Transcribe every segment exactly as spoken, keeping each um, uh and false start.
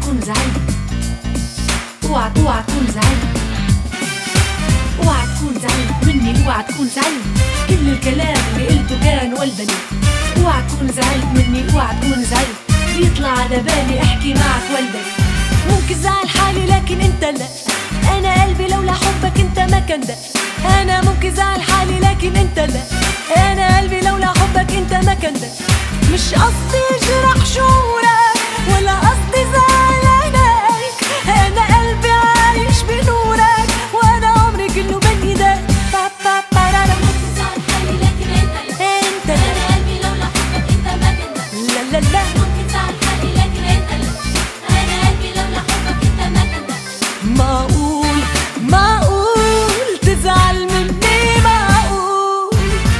تكون زعلت، اوعى اوعى تكون زعلت، اوعى تكون زعلت مني، اوعى تكون زعلت. كل الكلام اللي قلته كان ولدني. اوعى تكون زعلت مني، اوعى تكون زعلت. بيطلع على بالي احكي معك ولدني. ممكن زعل حالي لكن انت لا. انا قلبي لولا حبك انت ما كان ده. انا ممكن زعل حالي لكن انت لا. انا قلبي لولا حبك انت ما كان ده. مش قصدي اجرح شعورك ولا قصدي زعل عينيك. انا قلبي عايش بنورك وانا عمري كله بين ايديك. ممكن زعل حالي لكن انت لا. انت انا قلبي لولا حبك انت ما كان ده. لا لا لا. ممكن زعل حالي لكن انت لا. انا قلبي لولا حبك انت ما كان ده. معقول معقول تزعل مني؟ معقول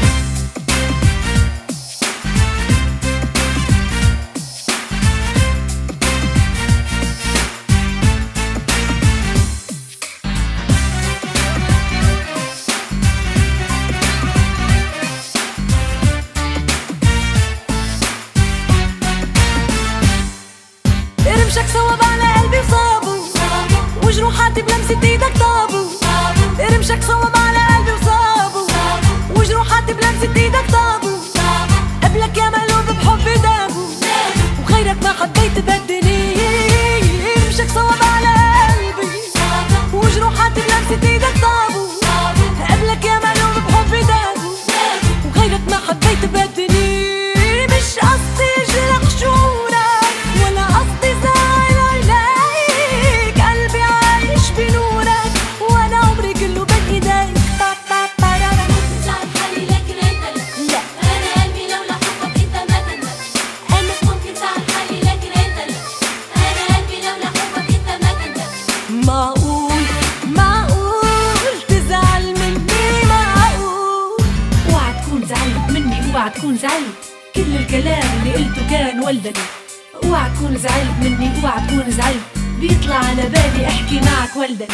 ارمشك صوب على قلبي وصابه، وجروحاتي بلمسة ايدك طابوا. ارمشك صوب على قلبي وصابه، وجروحاتي بلمسة ايدك طابوا. قبلك يا مقلوب بحبي دابوا، وغيرك ما حبيت بدني. ارمشك صوب على قلبي، وجروحاتي بلمسة ايدك طابوا. قبلك يا مقلوب بحبي دابوا، وغيرك ما حبيت بدني. مش قصدي اجرح شعورك ولا قصدي زعل عينيك. قلبي عايش بنورك وانا عمري كله بين ايديك. ممكن زعل حالي لكن انت لا. لا انا قلبي لولا حبك انت ما كان ده. انا ممكن زعل حالي لكن انت لا. انا قلبي لولا حبك انت ما كان ده. معقول معقول تزعل مني؟ معقول اوعى تكون زعلت مني، اوعى تكون زعلت. كل الكلام اللي قلته كان ولدني. اوعى تكون زعلت مني، اوعى تكون زعلت. بيطلع على بالي احكي معك ولدني.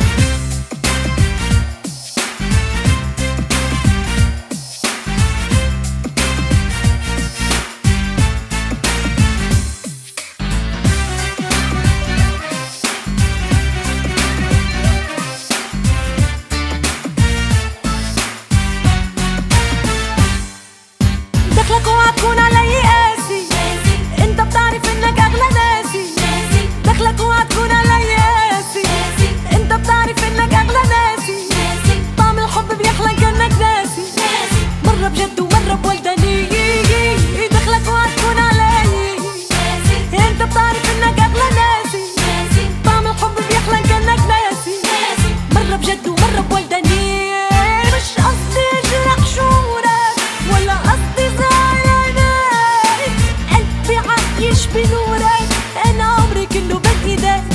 دخلك اوعى تكون علي قاسي، انت بتعرف انك اغلى ناسي. دخلك اوعى تكون علي قاسي، انت بتعرف انك اغلى ناسي. طعم الحب بيحلى كانك ناسي، مرة بجد ومرة بولدني. دخلك اوعى تكون علي، انت بتعرف انك اغلى ناسي. طعم الحب بيحلى كانك ناسي، مرة بجد ومرة بولدني. مش قصدي اجرح شعورك ولا قصدي زعل عينيك. قلبي عايش بنورك انا عمري كله بين ايديك.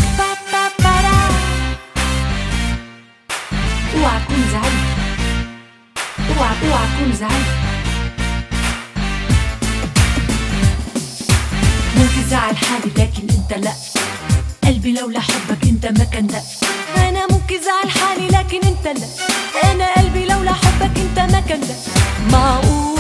اوعى تكون زعلت، اوعى اوعى تكون زعلت. ممكن زعل حالي لكن انت لا. قلبي لولا حبك انت ما كان ده. انا ممكن زعل حالي لكن انت لا. انا قلبي لولا حبك انت ما كان ده. معقول